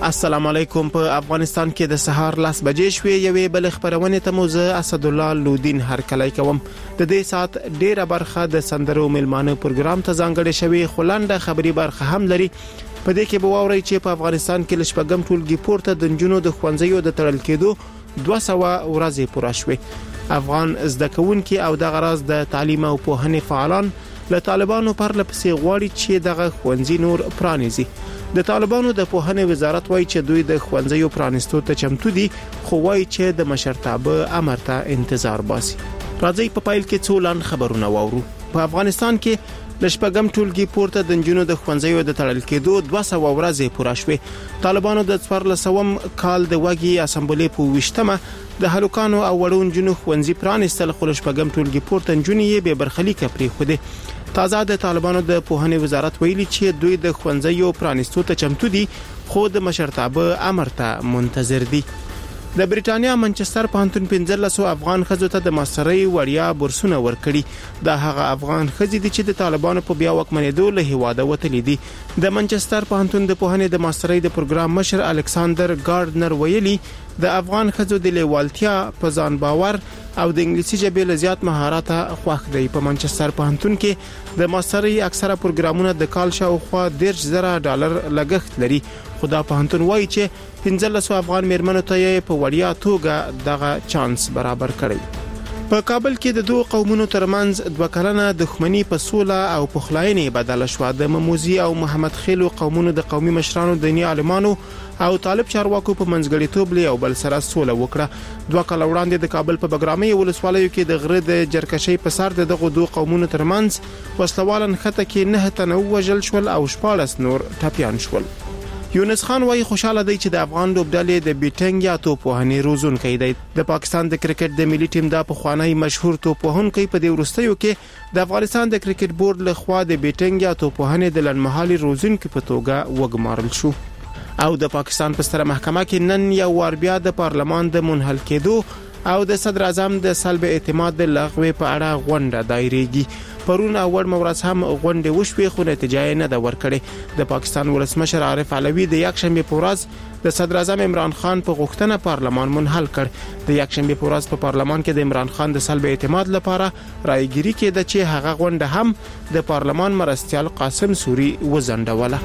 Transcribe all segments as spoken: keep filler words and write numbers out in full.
السلام علیکم. په افغانستان کې د سهار لاس بجې شوې یوې بل خبرونه ته موزه اسدالله لودین هرکلی کوم. د دې سات ډیره برخه د سندرو ملمانه پروګرام ته ځانګړې شوی خلانده خبري برخه هم لري. په دې کې به واوري چې په افغانستان کې لشپږم ټولګي پورته د جنونو د خوندزیو د تړل کېدو دوه سوه ورځې پوره شوې. افغان زده کوونکي او د غراز د تعلیم او پوهنې فعالان له طالبانو پر لپسې غواړي چې دغه خوندزي نور پرانیزي. د طالبانو د پوهنې وزارت وایي چې دوی د خوندزیو پرانیستو ته چمتو دي، خو وایي چې د مشرتابه امر ته انتظار باسي. راځي په پایل کې څو لاند خبرونه واورو. په افغانستان کې لشپږم ټولګي پورته د جنونو د خوندزیو د تړل کېدو دوه سوه ورځې پوره شوې. طالبانو د څوارلسم کال د وګي اسمبلی په وشتمه د هلوکانو او وړون جنو خوندزي پرانیستل، خو لشپږم ټولګي پورته جنونې یې به برخلیکه پریښودې. تازه د طالبانو د پوهنې وزارت ویلي چې دوی د خوندزیو پرانیستو ته چمتو دي، خو د مشرتابه امر ته منتظر دي. د بریټانیا منچستر پوهنتون پنځلسو افغان ښځو ته د ماسترۍ وړیا بورسونه ورکړي. دا هغه افغان ښځې دي چې د طالبانو په بیا واکمنېدو له هیواده وتلي دي. د منچستر پوهنتون د پوهنې د ماسترۍ د پروګرام مشر الکساندر ګارډنر ویلي د افغان ښځو د لیوالتیا، په ځان باور او د انګلیسي ژبې له زیات مهارت خوښ دی. په منچستر پوهنتون کې د ماسترۍ اکثره پروګرامونه د کال شاوخوا دېرش زره ډالر لګښت لري، خو دا پوهنتون وایي چې پنځلسو افغان میرمنو ته یې په وړیا توګه دغه چانس برابر کړی. په کابل کې د دوه قومونو ترمنځ دوه کلنه دښمنی په سوله او پخلاینې بدله شوه. د مموزي او محمد خیلو قومونو د قومي مشرانو، دیني عالمانو او طالب چارواکو په منځګړیتوب له یو بل سره سوله وکړه. دوه کال وړاندې د کابل په بګرامي ولسوالیو کې د غره د جرکشي په سر د دغه دوه قومونو ترمنځ وسلوالن خطه کې نه تنه وژل شول او شپاړس نور ټپيان شول. یونس خان وايي خوشاله دی چې د افغان لوبډلې د بیټنګ یا توپوهنې روزونکي دی. د پاکستان د کرکټ د ملي ټیم د پخوانی مشهور توپوهونکي په دې وروستیو کې د افغانستان د کرکټ بورډ له خوا د بیټنګ یا توپوهنې د لنډمهالي روزونکي په توګه وګمارل شو. او د پاکستان په ستره محکمه کې نن یو وار بیا د پارلمان د منحل کېدو او د صدر اعظم د سلب اعتماد د لغوه په اړه غونډه دایریږي. پرون اول مورز هم غونډه وشوي، خو نتیجه نه ده ورکړې. د پاکستان ولسمشر عارف علوي د یکشنبه په ورځ د صدر اعظم عمران خان په غوښتنه پارلمان منحل کړ. د یکشنبه په ورځ په پارلمان کې د عمران خان د سلب اعتماد لپاره رایګيري کېده چې هغه غونډه هم د پارلمان مرستيال قاسم سوري وزندوله.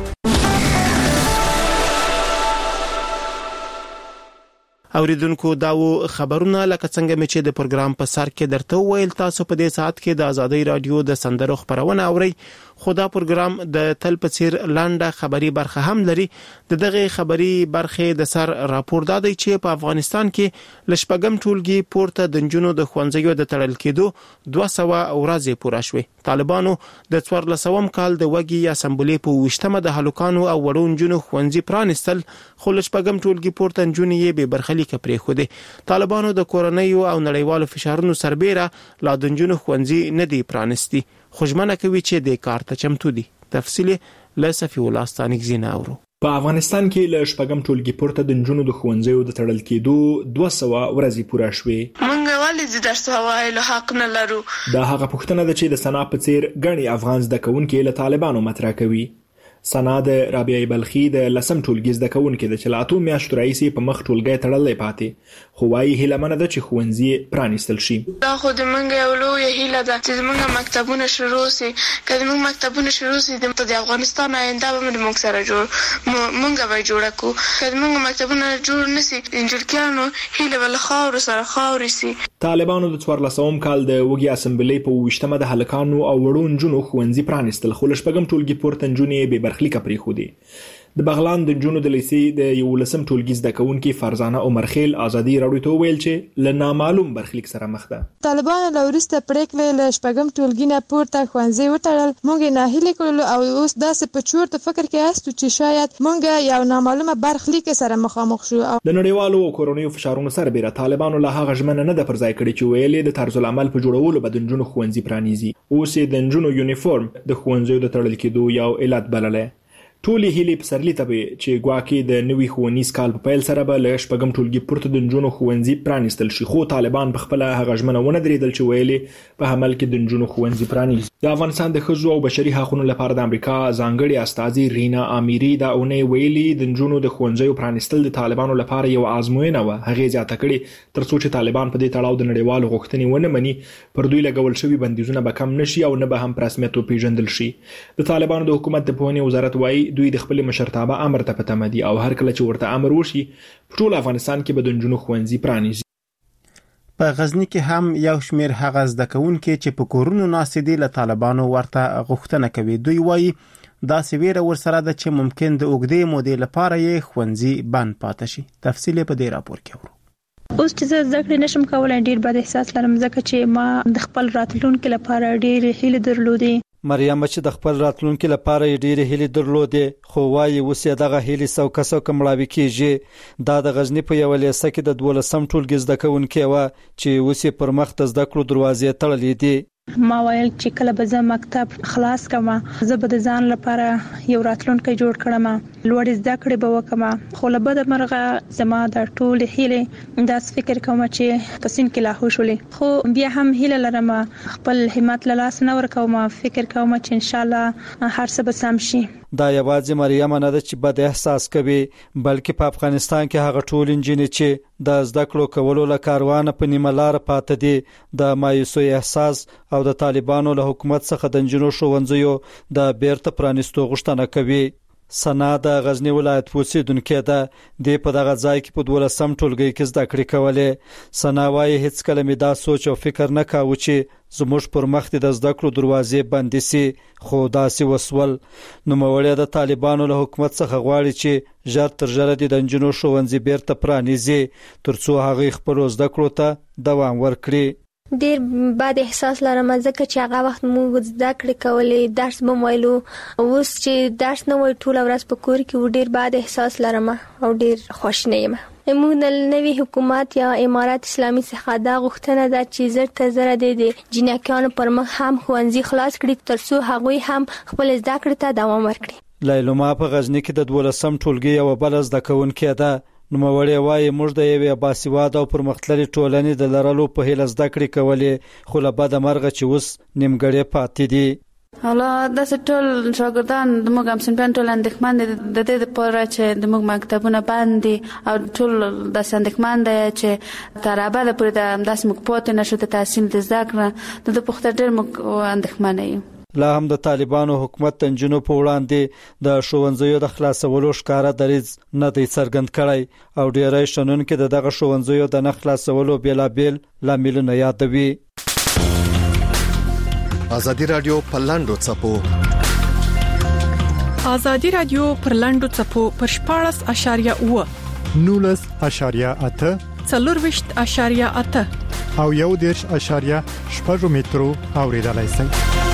اوریدونکو داو خبرونه لکه څنګه مې چې د پروګرام په سر کې درته ویل، تاسو په دې ساعت کې د آزادۍ رادیو د سندرو خبرونه اورئ. خو دا پروګرام د تل په څیر لانډه خبري برخه هم لري. د دغه خبري برخه د سر راپور دادی چې په افغانستان کې لشپږم ټولګي پورته د جنونو د خوندزیو د تړل کېدو دوه سوه ورځې پوره شوې. طالبانو د څوارلسم کال د وګي اسمبلی په وشتمه د هلوکانو او وړون جنو خوندزي پرانیستل، خو لشپږم ټولګي پورته جنونې یې به برخلیک پریښودې. طالبانو د کورنۍ او نړیوالو فشارونو سربېره لا د جنونو خوندزي نه دی پرانیستي، خوشمنه کوي چې د کار ته چمتو دي. تفصیل له صفی الله ستانیک زینا اورو. په افغانستان کې له شپږم ټولګي پورته د جنونو د خوندزیو د تړل کېدو دوه سوه ورځې پوره شوې. مونږ ولې درس وایلو حق نه لرو؟ دا هغه پوښتنه ده چې د سنا په څیر غني افغان زده کوونکي له طالبانو مطرح کوي. سنا د رابعه بلخي د لسم ټولګي زده کوونکي د چلاتو میاشتو راځي په مخ ټولګي تړلې پاتې، خو وايي هیله منه ده چې خوندزي پرانیستل شي. دا خو د منګ یو لوی هیله ده چې موږ مکتبونه شروع سي. کله موږ مکتبونه شروع سي د افغانستان آینده به موږ سره جوړ موږ به جوړ کو. کله موږ مکتبونه جوړ نسي انجلکیانو هیله ول خاور سره خاور سي. طالبانو د څوارلسم کال د وګي اسمبلی په وشتمه د هلکانو او وړون جنو خوندزي پرانیستل، خو لشپږم ټولګي پورته جنونې به برخلیک پریښودي. د بغلان د جنونو د لیسي د یولسم ټولګي زده کوونکي فرزانه عمر خیل ازادي راډیو ته ویل چې له نامعلوم برخلیک سره مخ ده. طالبانو له وروسته پریکړه له شپږم ټولګي نه پورته خوندزي وټړل. موږ نه هیله کولو او اوس داسې په چورت فکر کې استو چې شاید موږ یو نامعلومه برخلیک سره مخامخ شو. د نړیوالو او کورونیو فشارونو سربېره طالبانو له هغه ژمنه نه ده پر ځای کړې چې ویلې د طرز العمل په جوړولو به د جنونو خوندزي پرانیزي. اوس د جنونو یونیفورم د خوندزیو د تړل کېدو یو علت بلله. ټولې هیلې پسرلي ته چې ګواکې د نوي ښوونیز کال په پیل سره به له شپږم ټولګي پورته د نجونو ښوونځي پرانیستل شي، خو طالبان په خپله هغه ژمنه ونه درېدل چې ویلې په عمل کې د نجونو ښوونځي پرانیزي. د افغانستان د ښځو او بشري حقوقو لپاره د امریکا ځانګړې استازي رینا آمیری دا اونۍ ویلي د نجونو د ښوونځیو پرانیستل د طالبانو لپاره یو آزموینه وه. هغې زیاته کړې تر څو چې طالبان په دې تړاو د نړیوالو غوښتنې ونه مني، پر دوی لګول شوي بندیزونه به کم نشي او نه به هم په رسمیت وپېژندل شي. د طالبانو د حکومت د پوهنې وزارت وایي دوی د خپل مشرتابه امر ته په تمه دي او هر کله چې ورته امر وشي په ټول افغانستان کې به د نجونو ښوونځي پرانیزي. په غزنی کې هم یو شمیر هغه زده کوونکي چې په کورونو ناست دي له طالبانو ورته غوښتنه کوي. دوی وایي دا سویره ورسره ده چې ممکن د اوږدې مودې لپاره یې ښوونځي بند پاتې شي. تفصیل په دې راپور کې ورو. اوس چې زه زده کړې نشم کولای ډیر بد احساس لرم ځکه چې ما د خپل راتلونکي لپاره ډیر هیله درلودې. مریم چې د خپل راتلونکي لپاره ډېرې هیلې درلودې، خو وایي اوس یې دغه هیلې سوکه سوکه مړاوې کېږي. دا د غزني په یوه لیسه کې د دولسم ټولګي زده کوونکې وه چې اوس یې پر مخ د زده کړو دروازې تړلې دي. ما ویل چې کله به زه مکتب خلاص کړم زه به د ځان لپاره یو راتلونکی جوړ کړم، لوړې زده کړې به وکړم. خو له بده مرغه زما د ټولې هیلې داسې فکر کوم چې په سین کې لاهو شولې، خو بیا هم هیله لرم خپل همت له لاسه نه ورکوم. فکر کوم چې ان شاء الله هر څه به سم شي. دا یوازې مریم نه ده چې بد احساس کوي، بلکې په افغانستان کې هغه ټول نجونې چې د زده کړو کولو له کاروانه په نیمه لار پاتې دي د مایوسۍ احساس او د طالبانو له حکومت څخه د نجونو ښوونځیو د بیرته پرانیستو غوښتنه کوي. سنا د غزنی ولایت اوسیدونکې ده، د په دغه ځای کې په دولسم ټولګي کې زده کړې کولې. سنا وايي هیڅ کله مې دا سوچ او فکر نه کاوه چې زموږ پر مخ د زده کړو دروازې بندې سي، خو داسې وسول. نوموړی د طالبانو له حکومت څخه غواړي چې ژر تر ژره د نجونو ښوونځي بیرته پرانیزي ترڅو هغوی خپلو زده کړو ته دوام ورکړي. ډیر بد احساس لرم ځکه چې هغه وخت موږ زده کړې کولې، درس به ویلو. اوس چې درس نه وای ټول ورځ په کور کې ډیر بد احساس لرم او ډیر خوشنه یم. موږ د نوي حکومت یا امارات اسلامي څخه دا غوښتنه ده چې زر تر زره د جنکیانو پر مخ هم ښوونځي خلاص کړي ترڅو هغوی هم خپل زده کړې ته دوام ورکړي. لیلما په غزنی کې د دولسم ټولګي یوه بله زده کوونکې ده. نوموړی وایي موږ د یوې باسواده او پرمختللې ټولنې د لرلو په هیله زده کړې کولې، خو له بده مرغه چې اوس نیمګړې پاتې دي. حالا داسې ټول شاګردان د موږ هم صنفیان ټول اندېښمن دي د دې لپاره چې د موږ مکتبونه بند دي او ټول داسې اندېښمن دی چې تر ابده پورې د همداسې موږ پاتې نشو د تحصیل د زده کړه د ده په خاطر ډېر موږ اندېښمنه یو. لا هم د طالبانو حکومت د نجونو په وړاندې د ښوونځیو د خلاصولو ښکاره دریځ نه دی څرګند کړی او ډېری شنونکي د دغه ښوونځیو د نه خلاصولو بېلابېل لاملونه یادوي. ازادي رادیو پر لاندو څپو ازادي رادیو پر لاندو څپو پر شپاړس اشاریه اوه نولس اشاریه اته څلورویشت اشاریه اته او یو دېرش اشاریه شپږ مترو اوریدلای شئ.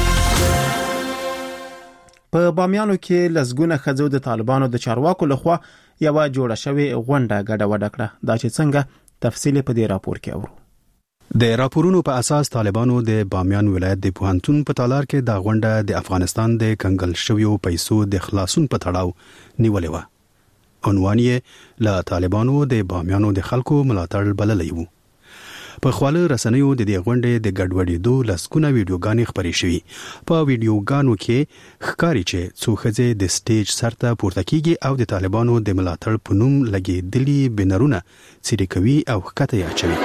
په بامیانو کې لسګونه ښځو د طالبانو د چارواکو لخوا یوه جوړه شوې غونډه ګډوډه کړه. دا چې څنګه تفصیل په دې راپور کې اورو. د راپورونو په اساس طالبانو د بامیان ولایت د پوهنتون په تالار کې د غونډه د افغانستان د کنګل شویو پیسو د خلاصون په تړاو نیولې و. عنوان یې له طالبانو د بامیانو د خلکو ملاتړ بللی و. په خواله رسنیو د دې غونډې د ګډوډېدو لسګونه ویډیوګانې خپرې شوې. په ویډیوګانو کې ښکاري چې څو ښځې د سټیج سر ته پورته کیږي او د طالبانو د ملاتړ په نوم لګېدلي بنرونه څیرې کوي او ښکته یې اچوي.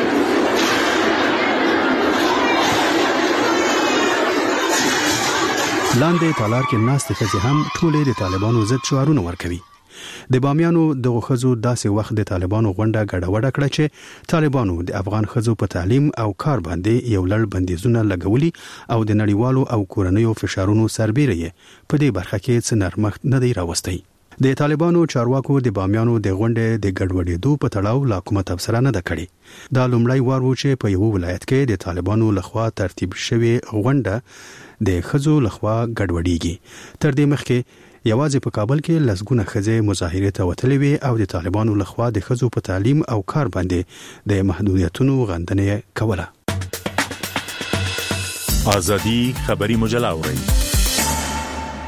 لاندې تالار کې ناستې ښځې هم ټولې د طالبانو ضد شعارونه ورکوي. د بامیانو دغه ښځو داسې وخت د طالبانو غونډه ګډوډه کړه چې طالبانو د افغان ښځو په تعلیم او کار باندې یو لړ بندیزونه لګولي او د نړیوالو او کورنیو فشارونو سربیره یې په دې برخه کې څه نرمښت نه دی راوستی. د طالبانو چارواکو د بامیانو د غونډې د ګډوډېدو په تړاو لا کومه تبصره نه ده کړې. دا لومړی وار و چې په یو ولایت کې د طالبانو لخوا ترتیب شوې غونډه د ښځو لخوا ګډوډېږي. تر دې مخکې یوازې په کابل کې لسګونه ښځې مظاهرې ته وتلې وې او د طالبانو لخوا د ښځو په تعلیم او کار باندې د محدودیتونو غندنه کوله. ازادي خبري مجله اوري.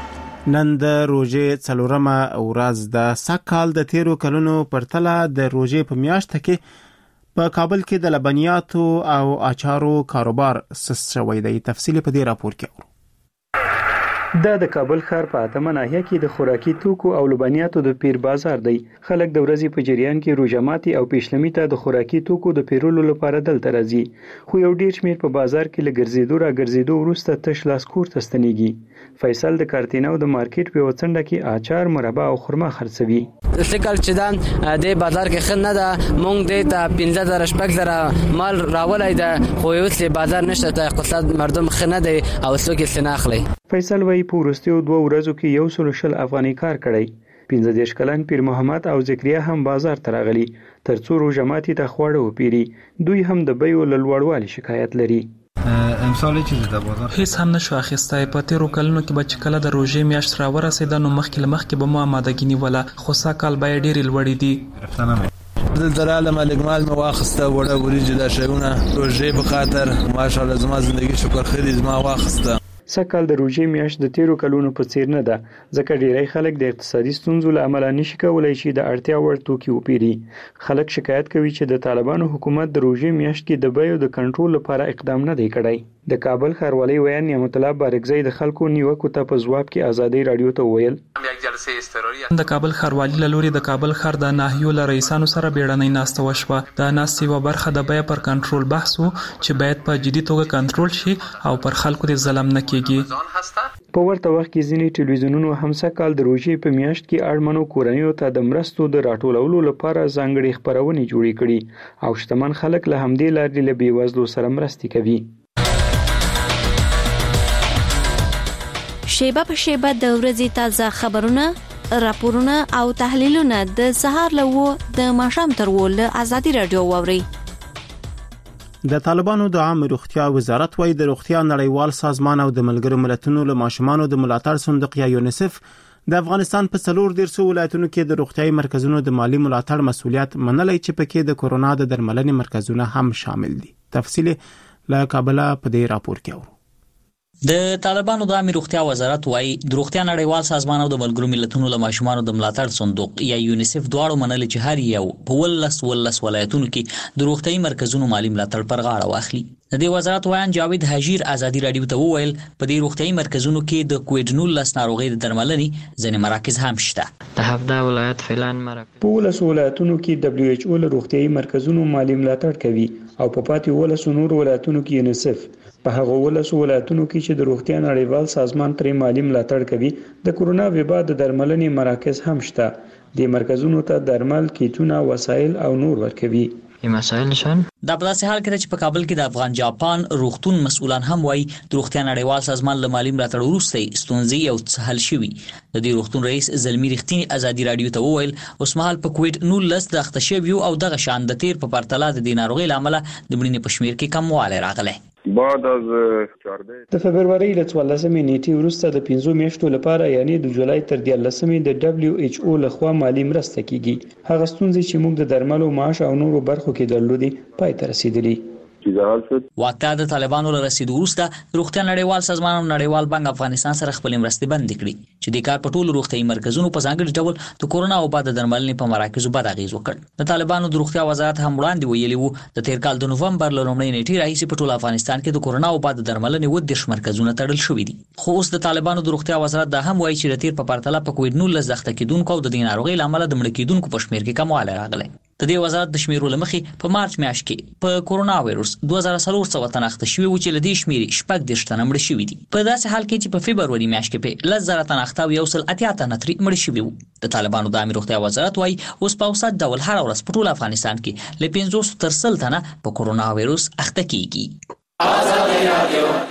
نن د روزې څلورمه ورځ د سکهال د تیرو کلونو پرتله د روزې په میاشت کې په کابل کې د لبنیاتو او اچارو کاروبار سست شوی دی. تفصیل په دې راپور کې اورو. دا د کابل ښار په اتمه ناحیه کې د خوراکي توکو او لبنیاتو د پیر بازار دی. خلک د ورځې په جریان کې روژه ماتي او پیشلمي ته د خوراکي توکو د پیرولو لپاره دلته راځي، خو یو ډیر شمیر په بازار کې لګرځېدو را ګرځېدو وروسته تش لاس کور ته ستنېږي. فیصل د کارتینو د مارکیټ په وڅنډه کې اچار، مربا او خرما خرڅوي. سکل چې دا د بازار کې خنه ده، مونږ د ته پنځه زره شپږ زره مال راولای ده، خو یو څه بازار نشته ته اقتصاد مردم خنه دی او څوک یې سناخلي. فیصل وایي په وروستیو دوه ورځو کې یو سل شل افغاني کار کړی. پنځه دېرش کلن پیر محمد او ذکریا هم بازار ته راغلي ترڅو روژه ماتي ته خواړه وپیري. دوی هم د بیو له لوړوالي شکایت لري. امسال چې د بازار هیڅ هم نشو اخیستای. په تیرو کلونو کې به چې کله د روژې میاشت را ورسېده نو مخکې له مخکې به مو آمادګي نیوله، خو سږکال بیې ډېرې لوړې دي. دلته راغلم لګمال مې واخیسته، وړه وریجې دا شیونه روژې په خاطر ماشاءالله زما زندګي شکر خیر زما واخیسته. سږکال د روژې میاشت د تیرو کلونو په څیر نه ده، ځکه ډیری خلک د اقتصادي ستونزو له امله نشي کولای شي د اړتیا وړ توکي وپیري. خلک شکایت کوي چې د طالبانو حکومت د روژې میاشت کې د بیو د کنټرول لپاره اقدام نه دی کړی. د کابل ښاروالۍ ویان نعمت الله بارکزی د خلکو نیوکو ته په ځواب کې ازادي رادیو ته وویل. د کابل ښاروالۍ له لوري د کابل ښار د ناحیو له رئیسانو سره بیړنۍ ناسته وشوه. د ناستې یوه برخه د بیې پر کنټرول بحث و چې باید په جدي توګه کنټرول شي او پر خلکو د ظلم نه کیږي. په ورته وخت کې ځینې ټلویزیونونو هم سږکال د روژې په میاشت کې اړمنو کورنیو ته د مرستو د راټولولو لپاره ځانګړې خپرونې جوړې کړي او شتمن خلک له همدې لارې له بېوزلو سره مرستې کوي. شیبه په شیبه د ورځې تازه خبرونه، راپورونه او تحلیلونه د سهار له و د ماښام تر و له ازادي رادیو واوري. د طالبانو د عامه روغتیا وزارت وايي د روغتیا نړیوال سازمان او د ملګرو ملتونو له ماشومانو د ملاتړ صندوق یا یونیسف د افغانستان په څلور دیرشو ولایتونو کې د روغتیايي مرکزونو د مالی ملاتړ مسؤلیت منلای چې پکې د کورونا د درملنې مرکزونه هم شامل دي. تفصیل له کابل په دې راپور کې اورو. د طالبانو د عامه روغتیا وزارت وايي د روغتیا نړیوال سازمان او د ملګرو ملتونو له ماشومانو د ملاتړ صندوق یا یونیسف دواړو منلي چې هر یو په ولس ولس ولایتونو کې د روغتیايي مرکزونو مالی ملاتړ پر غاړه واخلي. د دې وزارت وایي جاوید حجیر ازادي رادیو ته وویل په دې روغتیايي مرکزونو کې د کووډ نولس ناروغۍ د درملنې ځینې مراکز هم شته. د هفده ولایت فعلان مرکز په ولس ولایتونو کې دبليو ایچ او له روغتیايي مرکزونو مالی ملاتړ کوي او په پاتې ولس نور ولایتونو کې یونیسف. په هغه ولس ولایتونو کې چې د روغتیا نړیوال سازمان پرې مالی ملاتړ کوي د کورونا وبا د درملنې مراکز هم شته. د مرکزونو ته درمل، کیټونه، وسایل او نور ورکوي. ای مسایل نشان دا په داسې حال کې چې په کابل کې د افغان جاپان روغتون مسؤلان هم وایي د روغتیا نړیوال سازمان له مالی ملاتړ وروسته ستونزې یو څه حل شوي. د دې روغتون رئیس زلمی رښتینی ازادي رادیو ته وویل اوس مهال په کووډ نولس د اخته شویو او دغه شان د تیر په پرتله د دې ناروغۍ له امله د مړینې په شمیر کې کموالی راغلی. بعد از د فبرवरी له څوارلسمې نیټې وروسته د پنځو میاشتو لپاره یعنی د جولای تر دیارلسمې د دبليو ایچ او لخوا مالی مرسته کیږي. هغه ستونزې چې موږ د درملو، معاش او نورو برخو کې درلودي پای ته رسیدلي. واقعا د طالبانو له رسیدو وروسته روغتیا نړیوال سازمان او نړیوال بانک افغانستان سره خپل مرستې بندې کړې چې د کار په ټولو روغتیايي مرکزونو په ځانګړي ډول د کورونا وبا د درملنې په مراکزو بد اغېز وکړ. د طالبانو د روغتیا وزارت هم وړاندې ویلي وو د تیر کال د نوفمبر له لومړۍ نیټې راهیسې په ټول افغانستان کې د کورونا وبا د درملنې اووه دېرش مرکزونه تړل شوي دي. خو اوس د طالبانو د روغتیا وزارت دا هم وایي چې د تیر په پرتله په کووډ نولس د اخته کېدونکو او د دې ناروغۍ له امله د مړه کېدونکو په شمیر کې کموالی راغلی. د دې وزارت د شمیرو له مخې په مارچ میاشت کې په کورونا وایروس دوه زره څلور سوه تنه اخته شوي وو چې له دې شمېرې شپږ دېرش تنه مړه شوي دي. په داسې حال کې چې په فبروري میاشت کې په لس زره تنه اخته او یو سل اتیا تنه ترې مړه شوي وو. د طالبانو د عامه روغتیا وزارت وایي اوس په اوسط ډول هره ورځ په ټول افغانستان کې له پنځوس تر سل تنه په کورونا وایروس اخته کیږي.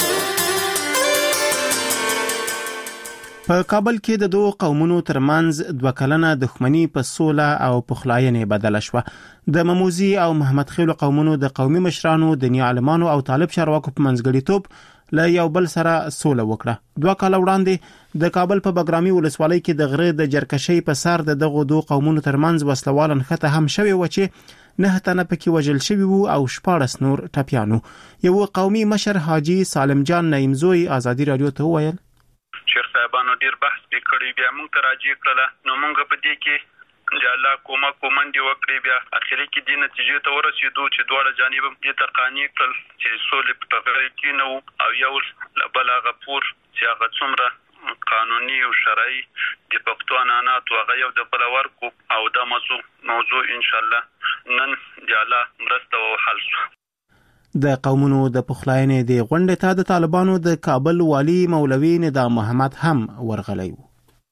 په کابل کې د دوه قومونو ترمنځ دوه کلنه دښمنی په سوله او پخلاینې بدله شوه. د مموزي او محمد خیل قومونو د قومي مشرانو، دیني عالمانو او طالب چارواکو په منځګړیتوب له یو بل سره سوله وکړه. دوه کال وړاندې د کابل په بګرامي ولسوالۍ کې د غره د جرکشۍ په سر د دغه دوه قومونو ترمنځ وسلوال نښته هم شوی و چې نه تنه پکې وژل شوی وو او شپاړس نور ټپیانو. یو قومي مشر حاجی سالم جان نعیمزوی ازادي رادیو ته وویل چیرته صاحبانو ډیر بحث وکړي بیا موږ ته راځي کړله نو موږ په دې کې د الله کومه کومندې وکړې بیا اخري کې دې نتیجې ته ورسېدو چې دواړه جانب هم دې ته قانع کړل چې سولې په ټغر کې نه وو او یو له بل هغه پور چې هغه څومره قانوني او شرعي د پښتو عنعناتو هغه یو د بل ورکو او دا موضوع موضوع انشاءالله نن د الله مرسته او حل شو. د قومونو د پخلاینې د غونډې ته د طالبانو د کابل والی مولوي نظام محمد هم ورغلی و.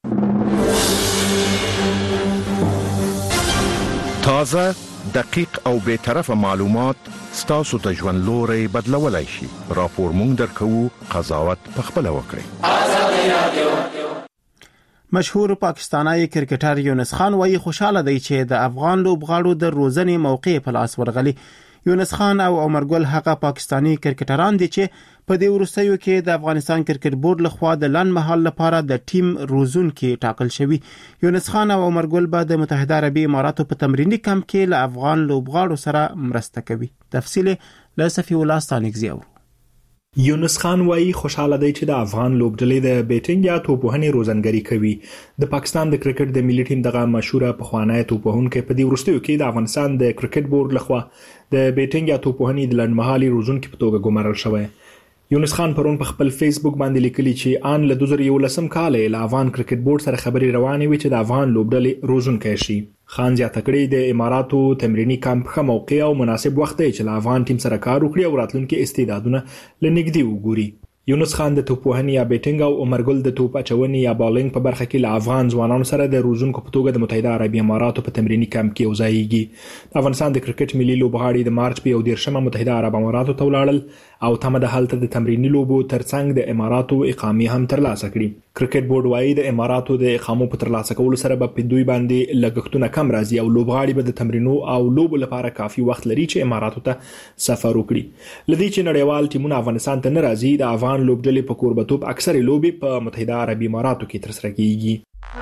تازه، دقیق او بے طرفه معلومات ستاسو ته ژوند لوري بدلولای شي. راپور مونږ درکو، قضاوت پخپله وکړئ. مشهور پاکستانی کرکټر یونس خان وايي خوشاله دی چې د افغان لوبغاړو د روزنې موقع په لاس ورغلی. یونس خان او عمر ګل هغه پاکستانی کرکټران دي چې په دې وروستیو کې د افغانستان کرکټ بورډ لخوا د لنډ مهال لپاره د ټیم روزونکي ټاکل شوی. یونس خان او عمر ګل به د متحده عربي اماراتو په تمرینی کمپ کې له افغان لوبغاړو سره مرسته کوي. تفصیل له صفی الله ستانکزی اورو. یونس خان وايي خوشاله دی چې د افغان لوبډلې د بیټینګ یا توپوهنې روزنګري کوي. د پاکستان د کرکټ د ملي ټیم دغه مشهوره پخوانی توپوهونکی په دې وروستیو کې د افغانستان د کرکټ بورډ لخوا د بیټینګ یا توپوهنې د لنډمهالي روزونکي په توګه ګمارل شوی. یونس خان پرون په خپل فیسبوک باندې لیکلي چې آن له دوه زره یولسم کال له افغان کرکټ بورډ سره خبرې روانې وي چې د افغان لوبډلې روزونکی شي. خان زیاته کړی د اماراتو تمرینی کمپ ښه موقع او مناسب وخت دی چې له افغان ټیم سره کار وکړي او راتلونکي استعدادونه لنګدي وګوري. یونس خان د توپوهنې یا بیټینګ او عمر ګل د توپ اچونې یا بالینګ په برخه کې له افغان ځوانانو سره د روزونکو په توګه د متحده عربي اماراتو په تمرینی کمپ کې وځایږي. د افغانستان د کرکټ ملي لوبغاړي د مارچ په یو دیرشمه متحده عرب اماراتو ته ولاړل او تمه د هلته د تمرینی لوبو ترڅنګ د اماراتو اقامې هم ترلاسه کړي. کرکټ بورډ وايي د اماراتو د اقامو په ترلاسه کولو سره به په دوی باندې لګښتونه کم راځي او لوبغاړي به د تمرینو او لوبو لپاره کافي وخت لري چې اماراتو ته سفر وکړي. لدی چې نړیوال ټیمونه افغانستان ته نه راځي د افغان لوبډلې په کوربتوب اکثره لوبي په متحده عربي اماراتو کې ترسره کیږي.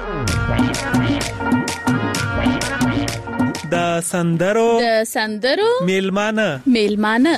د سندرو د سندرو میلمانه میلمانه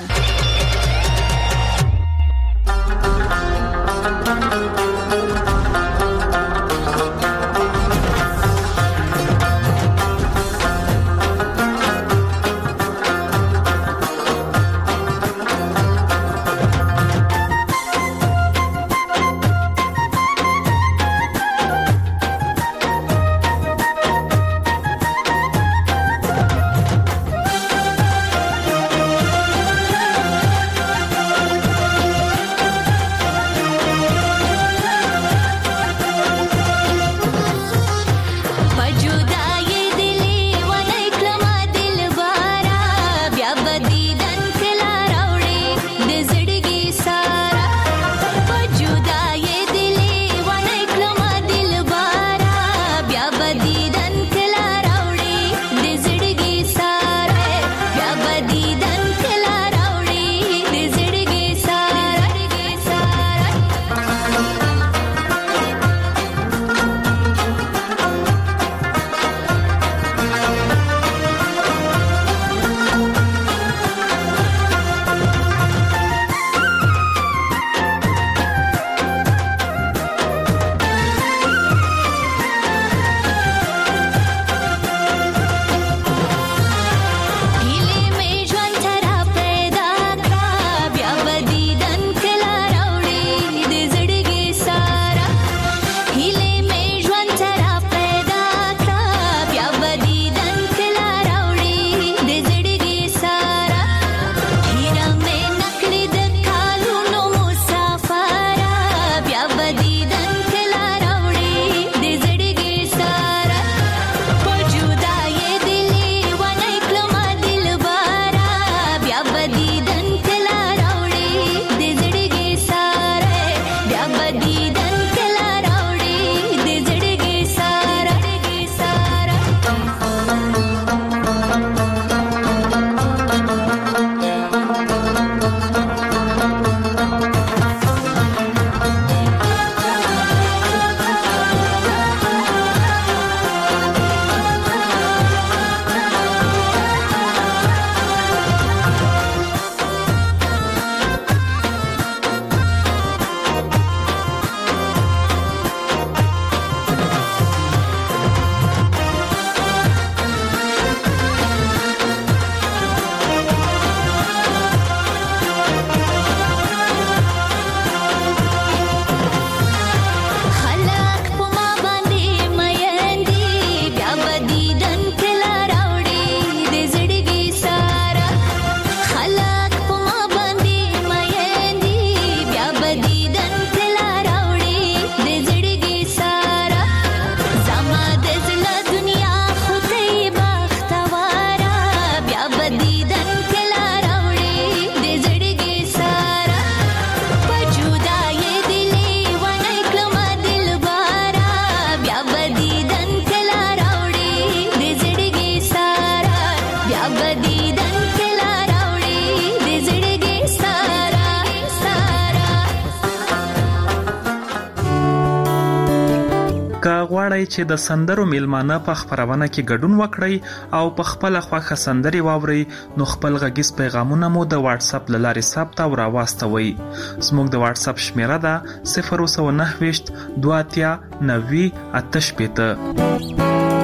که غواړئ چې د سندرو میلمانه په خپرونه کې ګډون وکړئ او په خپل خوښه سندرې واورئ نو خپل غږیز پیغامونه مو د واتس اپ له لارې ثبت او راواستوئ. زموږ د واتس اپ شمیره ده صفر اوسه نهه ویشت دوه اتیا نوي اته شپېته.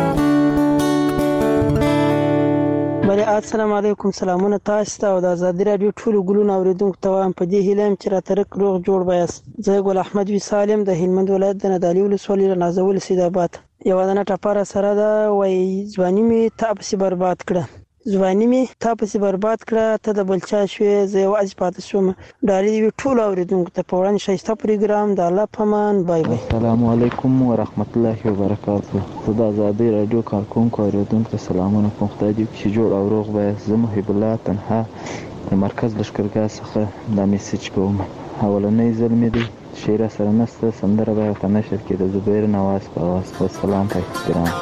بله السلام علیکم، سلامونه تاسو ته او د آزادي رادیو ټولو ګلونو اوریدونکو ته وایم په دې هیله یم چې راته رک روغ جوړ بایاست. زه ګل احمد وی سالم د هلمند ولایت د نادعلي ولسوالۍ له نازول سید آباد. یوه دانه ټپره سره ده، وایي ځواني مې تا پسې برباد کړه، ځواني مې تا پسې برباد کړه، ته د بل چا شوې زه یوازې پاتې شوم. ډالۍ دې وي ټولو اوریدونکو ته په وړاندې ښایسته پروګرام د الله په امان. بای بای. السلام علیکم ورحمت الله وبرکاته. زه د آزادۍ رادیو کارکونکو اوریدونکو ته سلامونه کوم. خدای دې چې جوړ او روغ بایاست. زه محب الله تنها د مرکز لښکرګاه څخه دا میسج کوم. اولنی ځل مې دی شعر سره نسته، سندره به ورته نشر کړي د زبیر نواز په اواز. والسلام په احترام.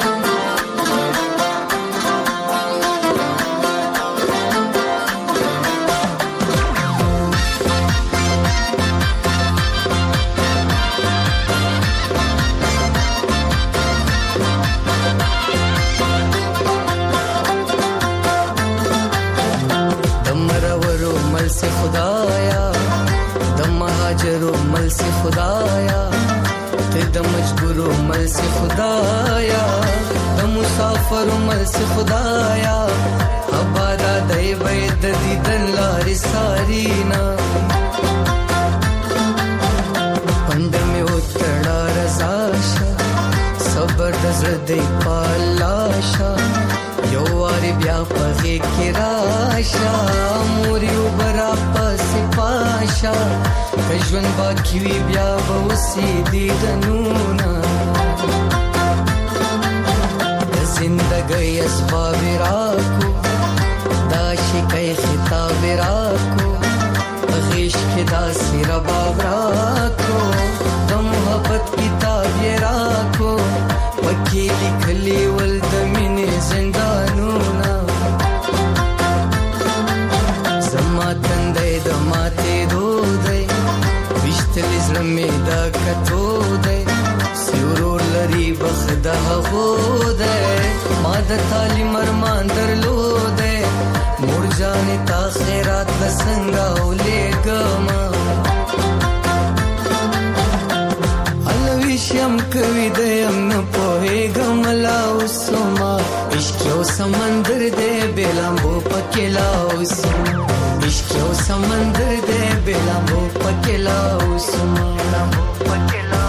خدایا ته د مجبور مل سے خدایا د مسافر مل سے خدایا ابادا دای بيد دیدن لار سارینا پند می وتړه رضاشا صبر د زړه پالاشا یو واری بیا پغه کې راشا موريو برا پس پاشا کژون باقی وی بیا وسی دیدنونا د زندګۍ اسباب راکو دا شکای خطاب راکو غیش کې دا سیر باب راکو د محبت کتاب راکو پکې لیکلي ول د مینې زندانونا زما تندې د ماته دودې وشتل زړمې دا کتو دې سیورور لري بخدا غوده ما د تعلیم ارمان درلودې مور جانې تا خیرات لسنګا ولېګما شم کوي د یم نه پوهېږم لا اوسما عشق یو سمندر دی بېلامبو پکې لا اوسما عشق یو سمندر دی بېلامبو پکې لا اوسما پکې لا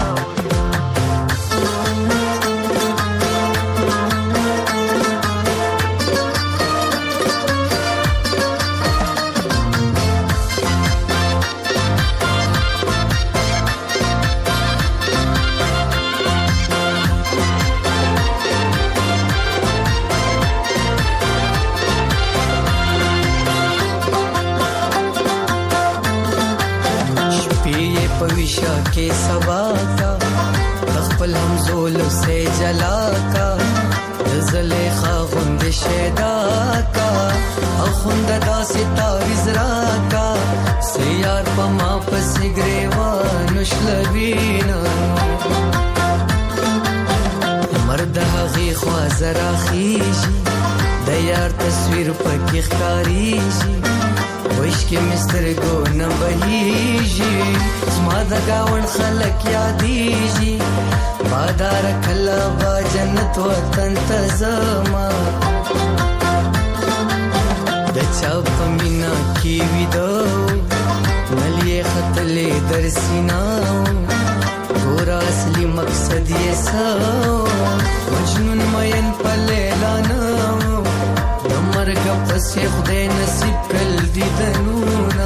पविशा के सबा का तखपल हम जोल से जला का ज़लेखा गुंद शेदा का अखुंद दा सिताविज रा का सियार पमा पसिग्रेवा नुशलबीना मर्द हगी ख्वाजरा खीजी दयार तस्वीर पकी खकारीजी وش کې مستر کو نه بهيږي زما د گاون خلک یادېږي بادار کله با جنت وطن ته زما د چا په مینا کې ویدو نلې خطلې درسینا ګور اصلي مقصد یې سو مجنون مین په لیلا نو مرګ پسې خدای نصیب کړل دیدنونا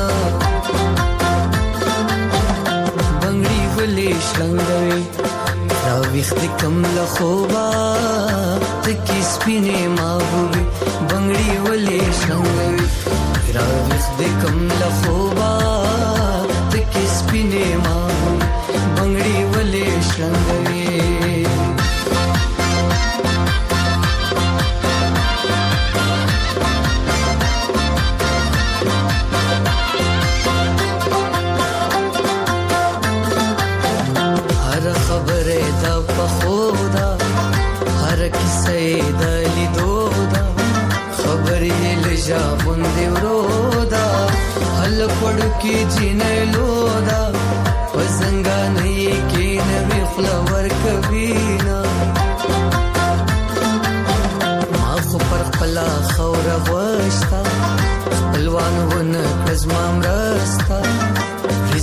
بنگړي ولې شلنګوي را وخت کم له خوبا تکي سپینې ماوي بنگړي ولې شلنګوي را وخت کم له خوبا تکي سپینې ماوي بنگړي ولې شلنګوي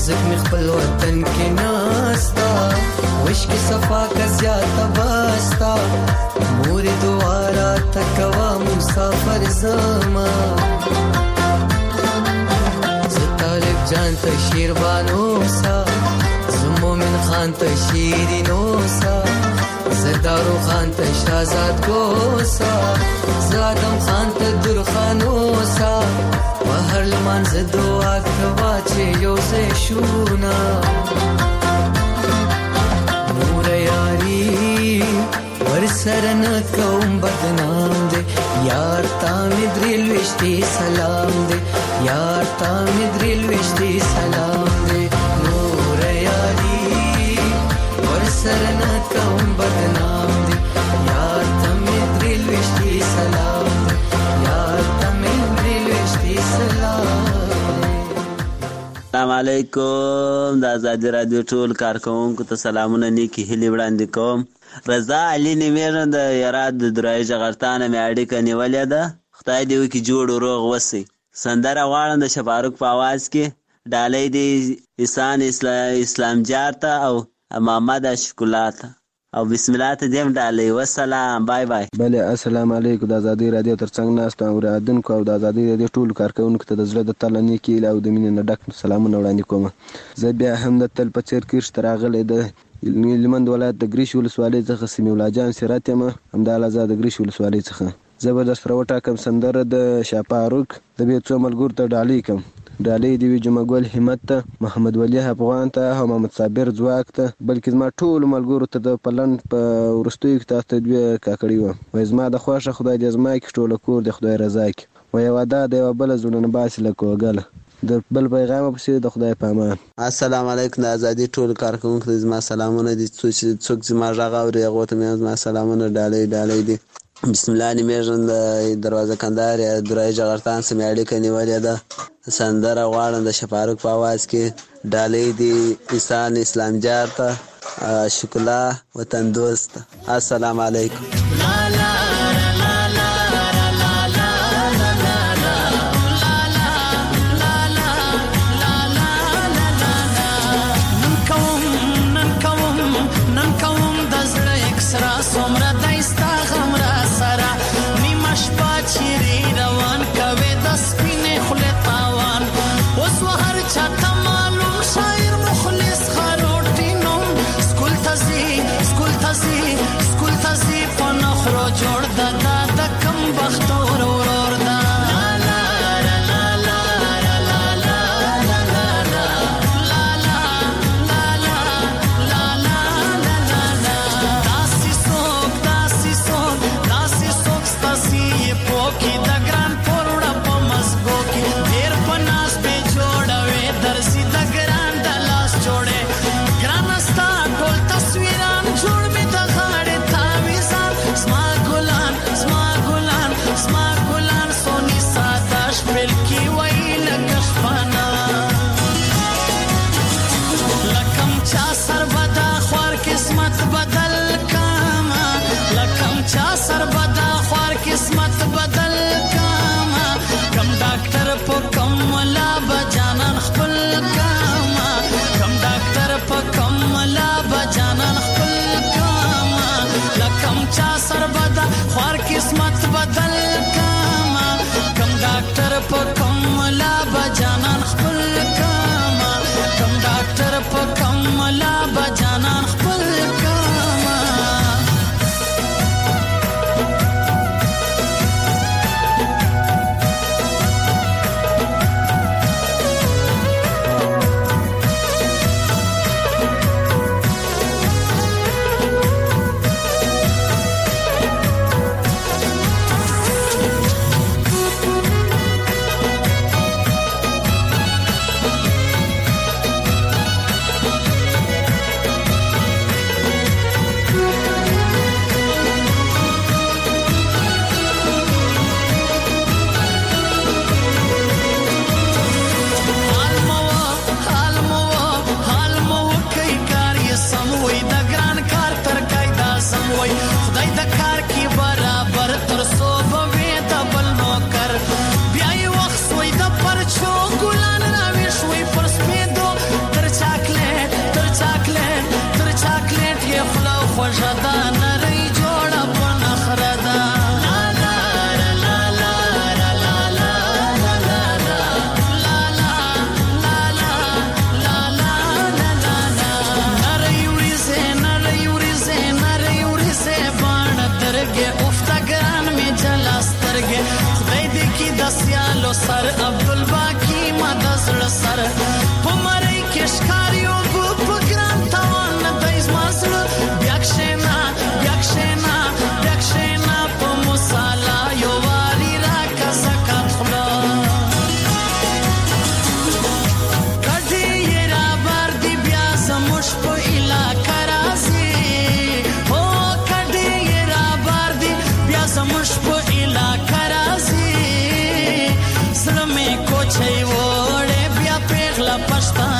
عزت می خپل وطن کې ناستا وشک صفا کا زیاته باستا مور دوارا تکوا مسافر زما زطالب جان ته شیروانو سا زمومن خان ته شیرینو سا زدارو خان ته شازاد کوسا زادم خان ته درخانو سا وهر لمن زدوا کوا چې یو زه شونا نور یاری ورسره نه کوم بدنام دې یار تا مې درل وشتي سلام دې یار تا مې درل وشتي سلام دې نور یاری ورسره نه کوم بدنام دې یار تا مې درل وشتي سلام دې یار تا مې درل وشتي سلام السلام علیکم د آزادی رادیو ټول کارکونکو ته سلامونه نیکی هیلې وړاندې کوم. رضا علي نیمېرن د یراد د درایي جغرتانه مې اړیکه نیولې ده. خدای دې وکړي جوړ روغ وسي. سندره غواړم د شفاروق په آواز کې ډالۍ دې احسان اسلام جار ته او محمد اشرف الله ته او بسم الله ته دیم ډالۍ. وسلام بای بای. بله السلام علیکم. د آزادی رادیو ترڅنګ ناست اورېدونکو او د آزادی رادیو ټولو کارکوونکو ته د زړه د تله نیکې هیلې او د مینې نه ډک سلامونه وړاندې کوم. زه بیا هم د تل په څېر کیرش ته راغلی د هلمند ولایت د ګریش ولسوالۍ څخه سمیع الله جان سیرت یم. همداراز د ګریش ولسوالۍ څخه زه به درسره وټاکم سندره د شاپاروک د بیا څو ملګرو ته ډالۍ کړم. ډالۍ دې وي جمعه ګل همت ته، محمد ولی افغان ته او محمد صابر ځواک ته، بلکې زما ټولو ملګرو ته د پلند په وروستیو کې تاسو ته دوې کاکړي وم. وایي زما د خوښه خدای دې زما کې ټوله کور د خدای رضا کې. وایي واده د یوه بله زړونه باسي له کوګله د بل پیغام پسې د خدای په امان. السلام علیکم. د آزادي ټول کارکوونکو ته زما سلامونه دي. څوک زما غږ اوري هغو ته مې زما سلامونه ډالۍ ډالۍ دي. بسم الله نیمېږم د دروازه کندهار یا درایي جغرتان سمې اړیکه نیولې ده. سندره غواړم د شفاروق په آواز کې ډالۍ دي احسان اسلام جار ته شکلا وطن دوست. السلام علیکم. Skul tazi, skul tazi, skul tazi, pon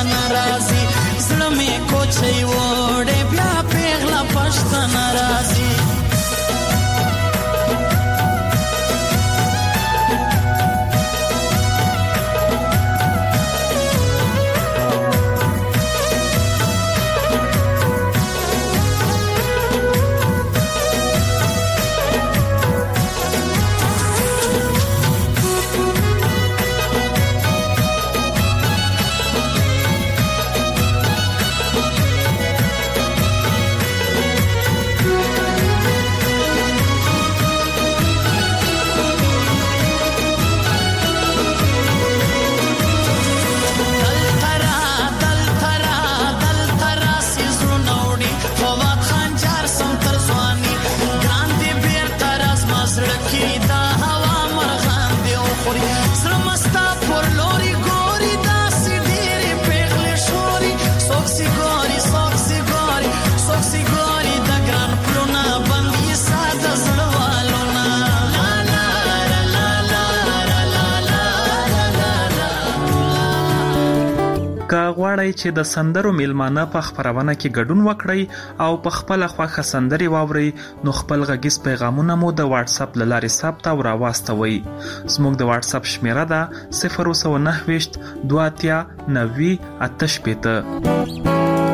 ناراضي زړه مې کوچي وړې بیا پیغله پښته ناراضي غواړئ چې د سندرو میلمانه په خبرونه کې ګډون وکړئ او په خپل خوښه سندري واوري نو خپل غږیز پیغامونه مو د واتس اپ لارې ثبت او راواستوي. زموږ د واتس اپ شمیره ده صفر نه نه دوه اتیا نوي اته شپږ.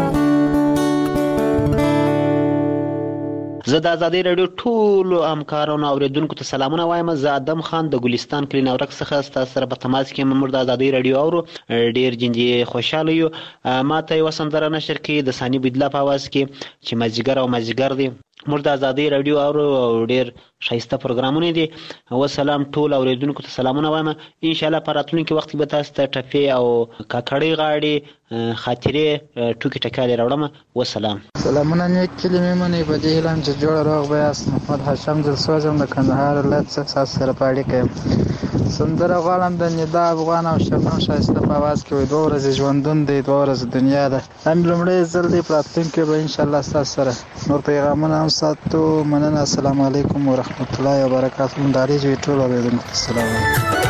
زه د ازادي رادیو ټول همکارانو او اوریدونکو ته سلامونه وایم. زه ادم خان د ګلستان کلی نورک څخه تاسو سره په تماس کې ممر د ازادي رادیو او ډیر جندي خوشاله یو. ما ته یو سندره نشر کې د ثاني بدلا په आवाज کې چې مازیګر او مازیګر دی مر د ازادي رادیو او ډیر شایسته پروګرامونه دي. و سلام ټول اوریدونکو ته سلامونه وایم. ان شاء الله په راتلونکي وخت به تاسو ته ټپي او کاکړی غاړي خاطرې ټوکی ټکالې راوړم. و سلام. سلامونه نیک کلمې منې په دې اعلان چې جوړ روغ بیاست. محمد هاشم دلسوزم د کندهار ولایت څخه سره پاړې کوم. سندره غواړم د ندا افغان او شبنم شایسته په आवाज کې دوه ورځې ژوندون دی دوه ورځې دنیا ده. هم لمړی ځل دی په راتلونکي به ان شاء الله تاسو سره نور پیغامونه هم ساتو. مننه. السلام علیکم ورحمت الله وبرکاته. منداري جوړ ټول اوریدونکو السلام علیکم.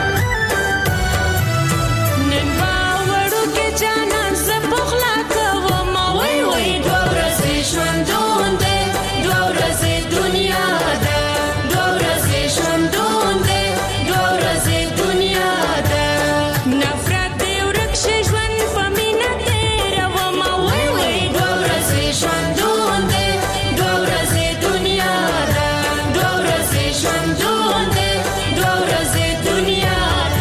دنیا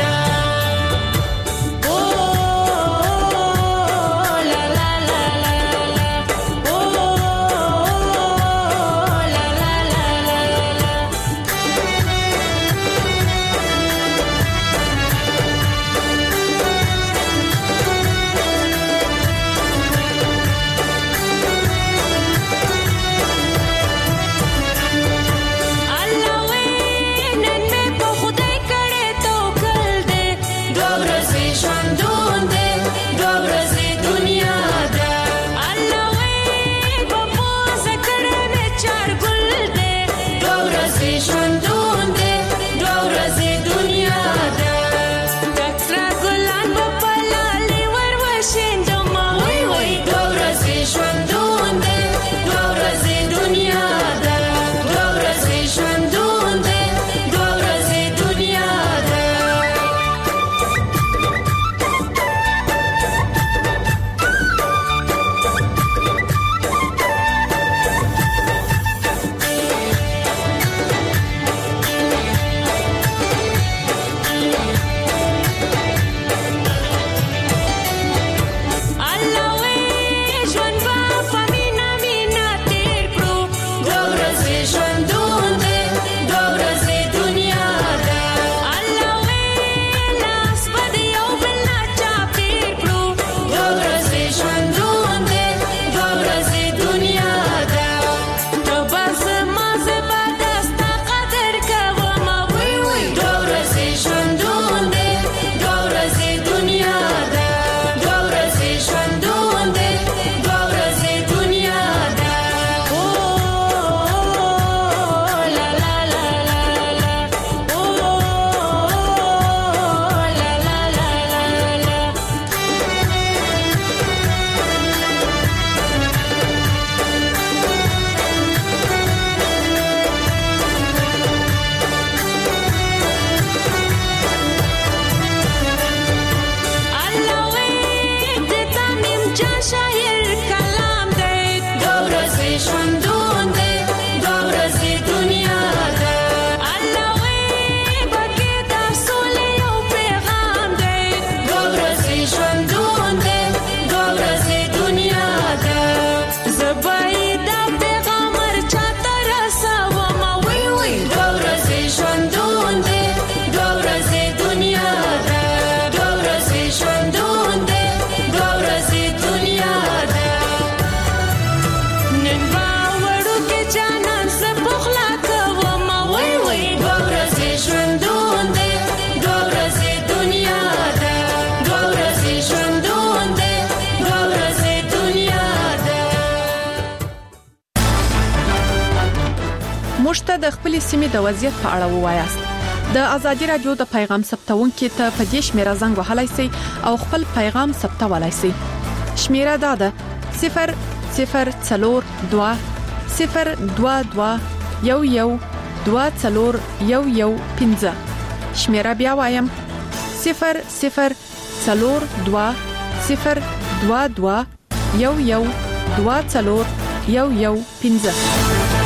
موږ ته د خپل سیمې د وضعیت په اړه ووایاست د ازادي رادیو د پیغام ثبتونکو ته په دې شمیره زنګ وهلای شئ او خپل پیغام ثبتولای شئ. شمیره دا ده صفر صفر څلور دوه صفر دوه دوه یو یو دوه څلور یو یو پنځه. شمیره بیا وایم صفر صفر څلور دوه صفر دوه دوه یو یو دوه څلور یو یو پنځه.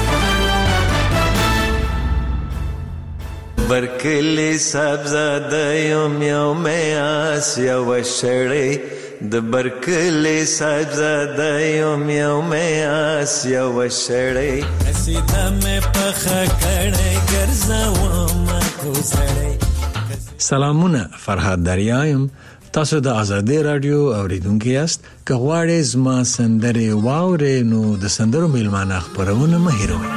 برکلی سبزاده یم یوم آسیا و شړی د برکلی سبزاده یم یوم آسیا و شړی قصیده مې پخه کړی ګرځوم کوزړی. سلامونه، فرهاد دریایم. تاسو د آزادي رادیو اوریدونکو یاست. که غواړئ زما سندرې واورئ نو د سندرو میلمانه خپرونه مه هېروئ.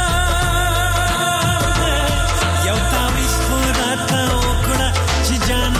یو تاویز خورا تا وکړه چې جان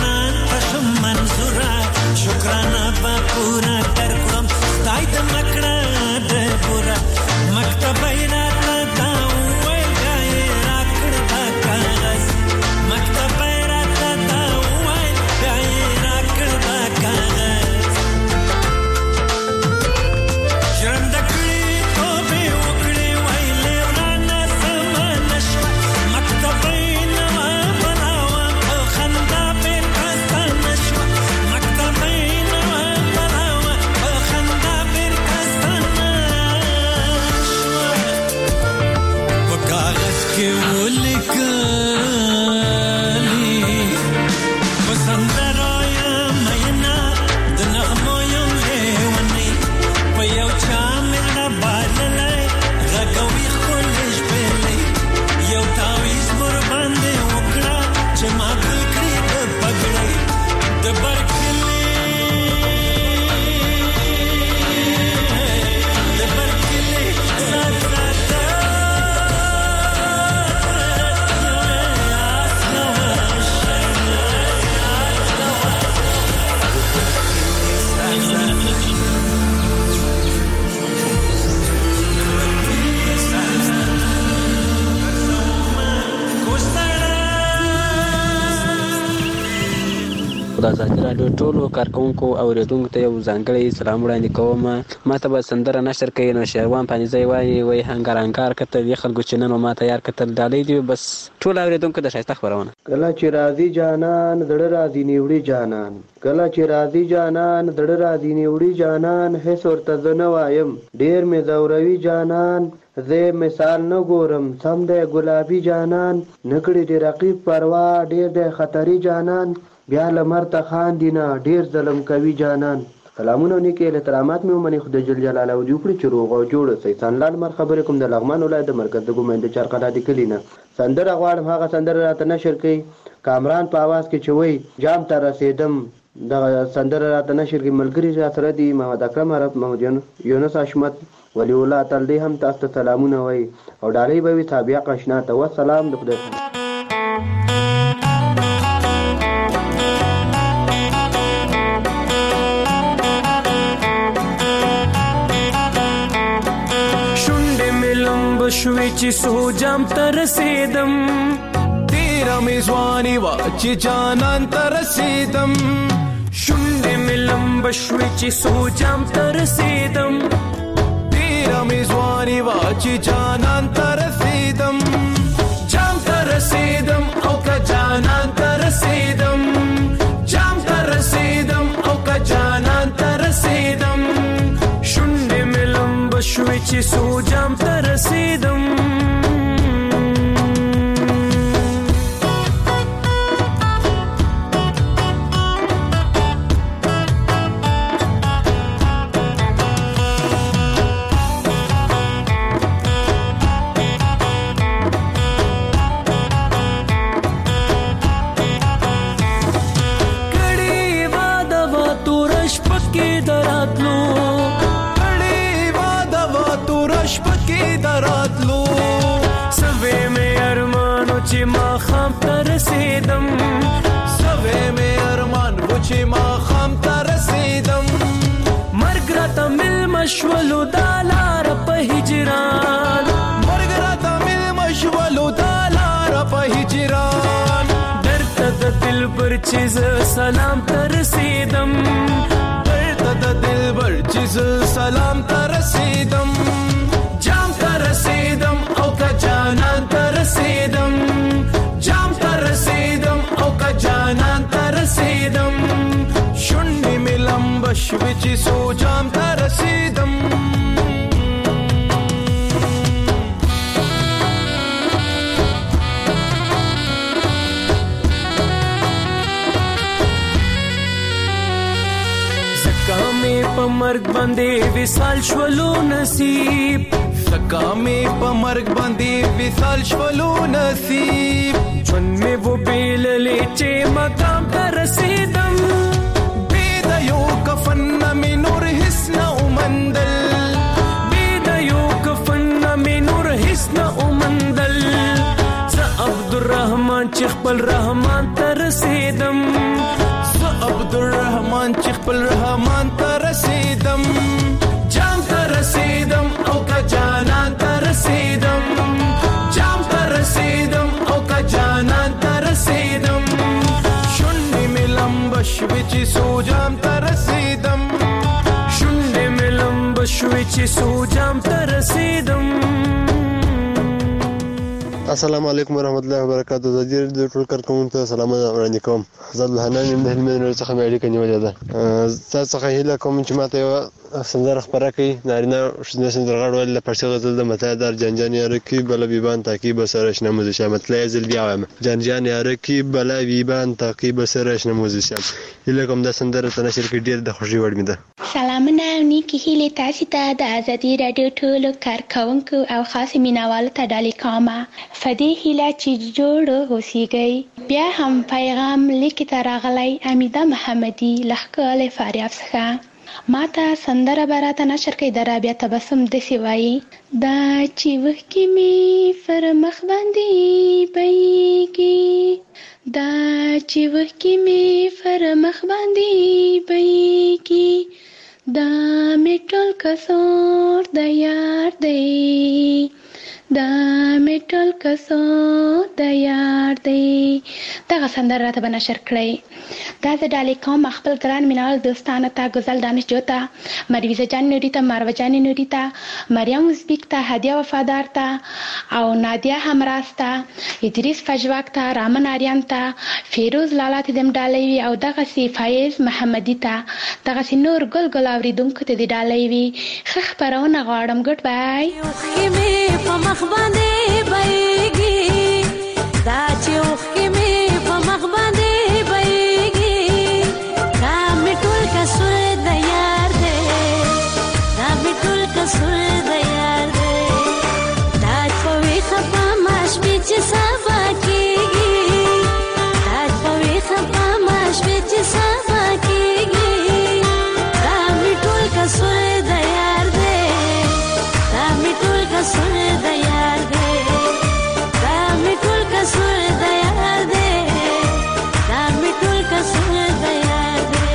د ازادي راډیو ټولو کارکونکو او اوریدونکو ته یو ځانګړی سلام وړاندې کوم. ما ته به سندره نشر کوي نو شهروان پانیزی وایي وایي هنګار هنګار کتل یې خلکو چې نن ما ته یار کتل ډالۍ دي. بس ټول اوریدونکو د ښایسته خپرونه. کله چې راځي جانان زړه راځي نیوړي جانان، کله چې راځي جانان زړه راځي نیوړي جانان، هیڅ ورته زه نه وایم ډېر مې ځوروي جانان، زه مثال نه ګورم سم دی ګلابي جانان، نکړي دې رقیب پروا ډېر دی خطري جانان، بیا لمر ته خاندي نه ډېر ظلم کوي جانان. سلامونه او نیکې احترامات مې ومني خدای جل جلاله او دې وکړي چې روغ او جوړ اوسئ. سنلال مر خبرې کوم د لغمان ولایت د مرکز د ګومند چارقلادي کلي نه. سندره غواړم هغه سندره راته نشر کړي کامران په اواز کې چې وایي جام ته رسېدم. دغه سندره راته نشر کړي ملګري را سره دي محمد اکرم عرب، محمد یونس حشمت، ولی الله تعالی دې هم تاسو ته سلامونه وایي او ډالۍ به وي تابعه قشنا ته. والسلام د خدای. شوي چې سو جام تر رسیدم، تیرا میزوانی وا چې جانان تر رسیدم، شونډې مې لمبه شوي چې سو جام تر رسیدم، تیرا میزوانی وا چې جانان تر رسیدم، جام تر رسیدم او که جانان تر رسیدم، جام تر رسیدم او که جانان تر رسیدم، شونډې مې لمبه شوي چې سو جام تر رسیدم. کړي واده وا تورش پکې دراتلو، دراتلو سوي مې ارمان چې ما خام تر رسیدم، سوي مې ارمان چې ما خام تر رسیدم، مرګ راته مل مشولو دالار په هجران، مرګ راته مل مشولو دالار په هجران، درته د دل پر چیز سلام تر رسیدم، درته د دل پر چیز سلام تر رسیدم، جام تر رسیدم او که جانان تر رسیدم، جام تر رسیدم او که جانان تر رسیدم، شونډې مې لمبه شوي چې سو جام تر رسیدم. زکه مې په مرګ باندې وصال شولو نصیب، زکه مې په مرګ باندې وصال شولو نصیب، ژوند مې وبیللی چې مقام ته رسیدم، بې د یو کفن نه مې نور هېڅ نه ومندل، بې د یو کفن نه مې نور هېڅ نه ومندل، زه عبدالرحمن چې خپل رحمان ته رسیدم، زه عبدالرحمن چې خپل رحمان ته رسیدم، جام ته رسیدم او که جانان ته رسیدم، جام ته رسیدم او که جانان ته رسیدم، شونډې مې لمبه شوي چې سو جام ته رسیدم، شونډې مې لمبه شوي چې سو جام ته رسیدم. السلام علیکم ورحمت الله وبرکاته. د دې د ټول کارکونکو ته سلامونه وړاندې کوم. زه الحنان یم د هلمند څخه مې اړیکه نیولې ده. تاسو څخه هیله کوم چې ماته یو سندره خبره کړئ. نارینه شنه سندرغاړ ول د پرڅه غزل د متادر جانجان یارکی بل بیبان تاکیب سرش نموز شامت لازل بیا وایم جانجان یارکی بل بیبان تاکیب سرش نموز شام. هیله کوم د سندره ته نشر کې ډیر د خوشي وړ مې ده. سلامونه نیکی هیله تاسو ته د ازادي رادیو ټول کارکونکو او خاص مینوالو ته ډالې کوم. فدی هیله چې جوړ اوسېږئ. بیا هم پیغام لیکي ته راغلی امیده محمدي لهکل فاریاب څخه. ماته سندره براته نشر کوي د رابعه تبسم داسې وایي دا چې وښکې مې پر مخ باندې بهیږي دا چې وښکې مې پر مخ باندې بهیږي دا مې ټول کسور د یار دی دا مې ټول کسور د یار دی. دغه سندره راته به نشر کړئ. دا زه ډالې کوم خپل ګران مینوال دوستانو ته، ګزل دانش جو ته، مرویزه جان نوري ته، مروه جان نوري ته، مریم ازبیک ته، هدیه وفادار ته او نادیه همراز ته، ادریس فجواک ته، رامن آریان ته، فیروز لالا ته دم ډالۍ وي او دغسې فایز محمدي ته، دغسې نور ګل ګل اورېدونکو ته دې ډالۍ وي. ښه خپرونه غواړم. ګډ بای. مخ باندې بهیږي دا چې اوښکې مې په مخ باندې بهیږي دا مې ټول کسور د یار دی دا مې ټول کسور د یار دی دا په ویښه په ما شپې چې صفا کېږي دا په ویښه په ما شپې چې صفا کېږي دا مې ټول کسور د یار دی دا مې ټول کسور د یار دی دا مې ټول کسور د یار دی دا مې ټول کسور د یار دی.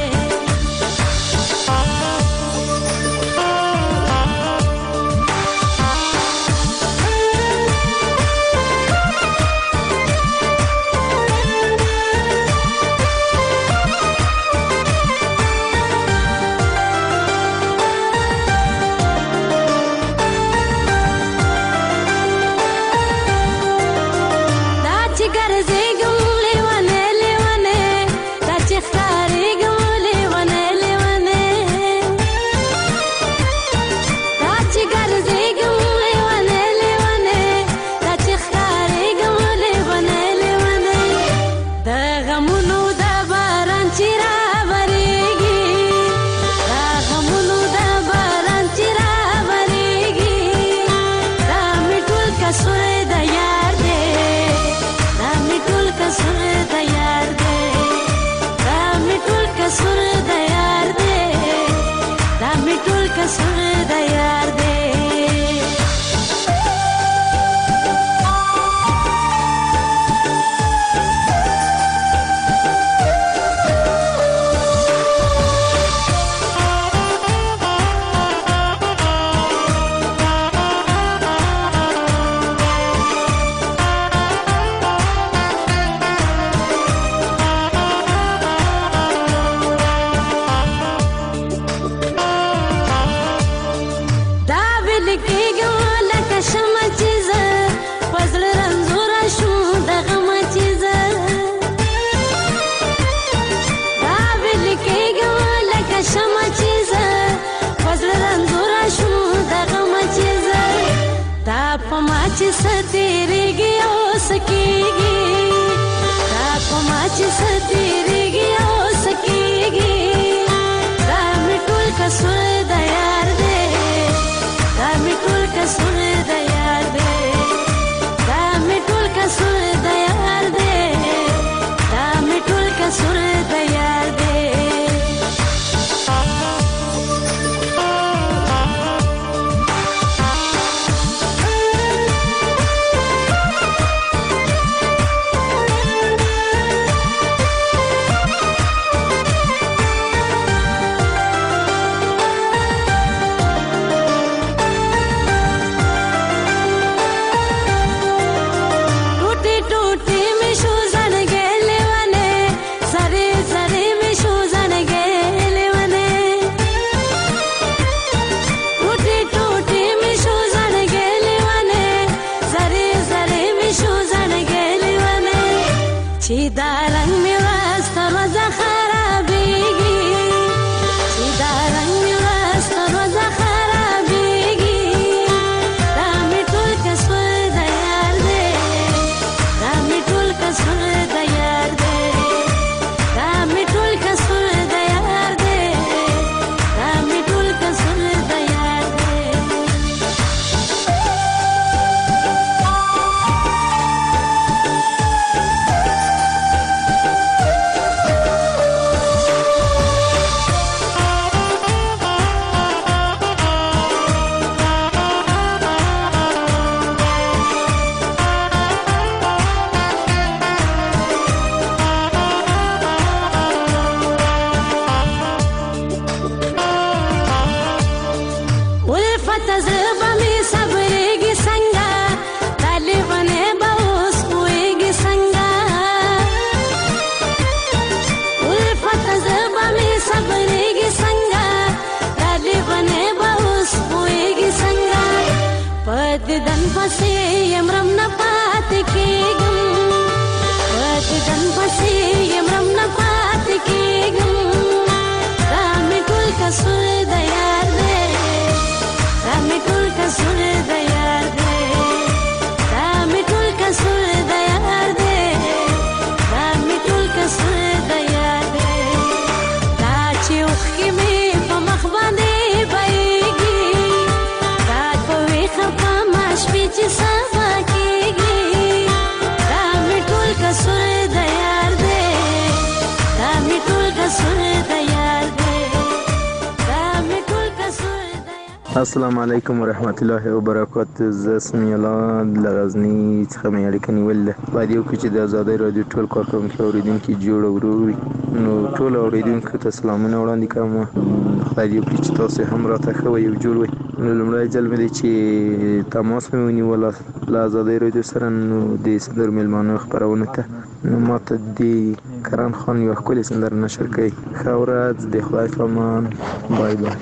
السلام علیکم ورحمت الله وبرکاته. زه سمیع الله له غزني څخه مې اړیکه نیولې ده. باید یو کې چې د ازادۍ رادیو ټول کارکوونکي اورېدونکي جوړ او ورور وي، نو ټول اورېدونکو ته سلامونه وړاندې کوم. خدای دې وکړي چې تاسو هم راته ښه وئ او جوړ وئ. نو لومړی ځل مې دی چې تماس مې ونیوله له ازادۍ رادیو سره، نو د سندرو میلمانو خپرونو ته نو ما ته د کرن خان یوه ښکلې سندره نشر کوي. ښه ورځ، د خدای په امان. بای بای.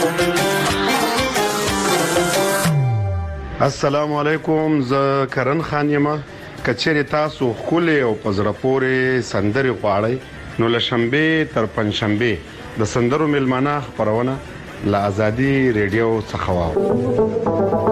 السلام علیکم، زه کرن خان یم. کچېرې تاسو ښکلې او په زړه پورې سندرې غواړئ نو له شنبې تر پنجشنبې د سندرو میلمانه خپرونه له ازادي ریډیو څخه واورئ.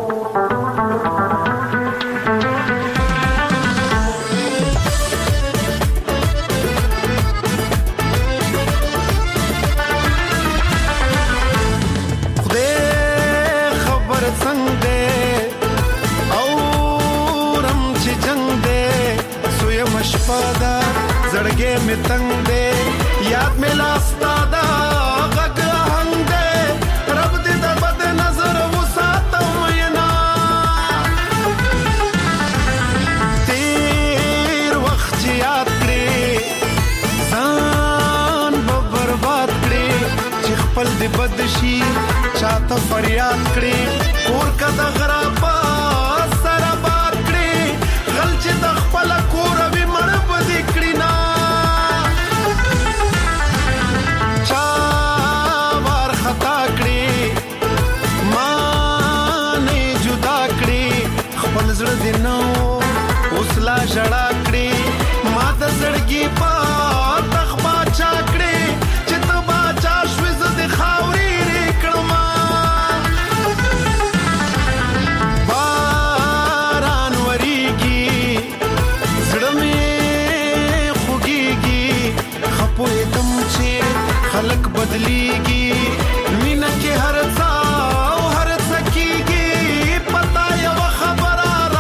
زړګې مې تنگ دے یاد مې لاستا دا غږ هنګ دے رب دې د بد نظر وساتو مینا تیر وخت یاد کړې ځان به برباد کړې چې خپل دې بد شي چاته فریاد کړې کور کا د غرابا سره باد کړې غل چې د خپل کور وی مړ بدې کړې نا زړه دې نو اوس لا ژړا کړې ما د زړګي په تخبا چا کړې چې ته باچا شوې زه د خاورې رې کړم باران وریږي زړه مې خوږېږي خپوېدم چې خلک بدلیږي مینه کې هر څه او هر څه کېږي پتا یوه خبره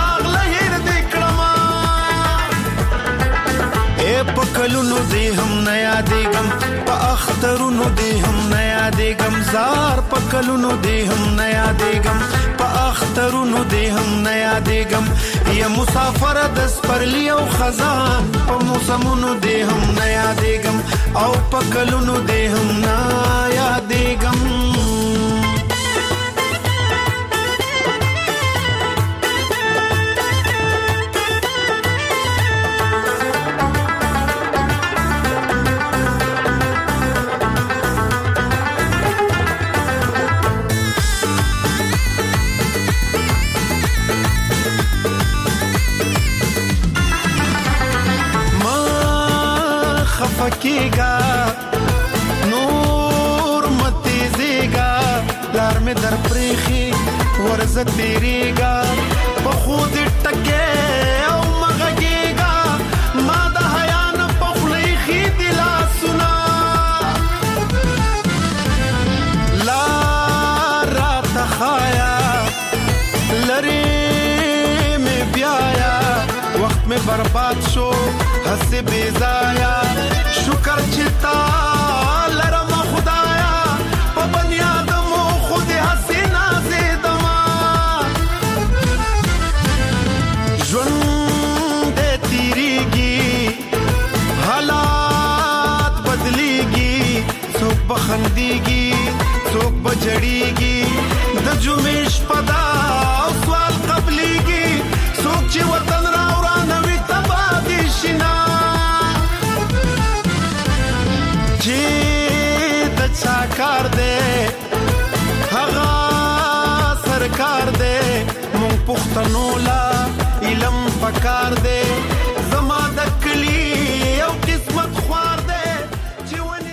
پکلونو دې هم نه یادېږم په اخترونو دې هم نه یادېږم زار پکلونو دې هم نه یادېږم په اخترونو دې هم نه یادېږم یا مسافر د سپرلی او خزان په موسمونو دې هم نه یادېږم او پکلونو دې هم نه یادېږم. کېګا نور متیزېګا لار مې در پرېخي ورزه تیرېګا په خود ټکې او مغږېګا ما د حیا نه په خوله ایښي دي لاسونه لار راته ښایه لرې مې بیایه وخت مې برباد شو هسې بې ځایه شکر چې تا لرم خدایا په بنی آدمو خود هسې نازېدما ژوند دې تیریږي حالات بدلیږي څوک به خندېږي څوک به جړېږي د جمعې شپه ده او سوال قبلېږي څوک چې وطن راورانه وي تباه دې شي نه چې د چا کار دی هغه سرکار دی مونږ پښتنو لا علم پکار دی زما د کلی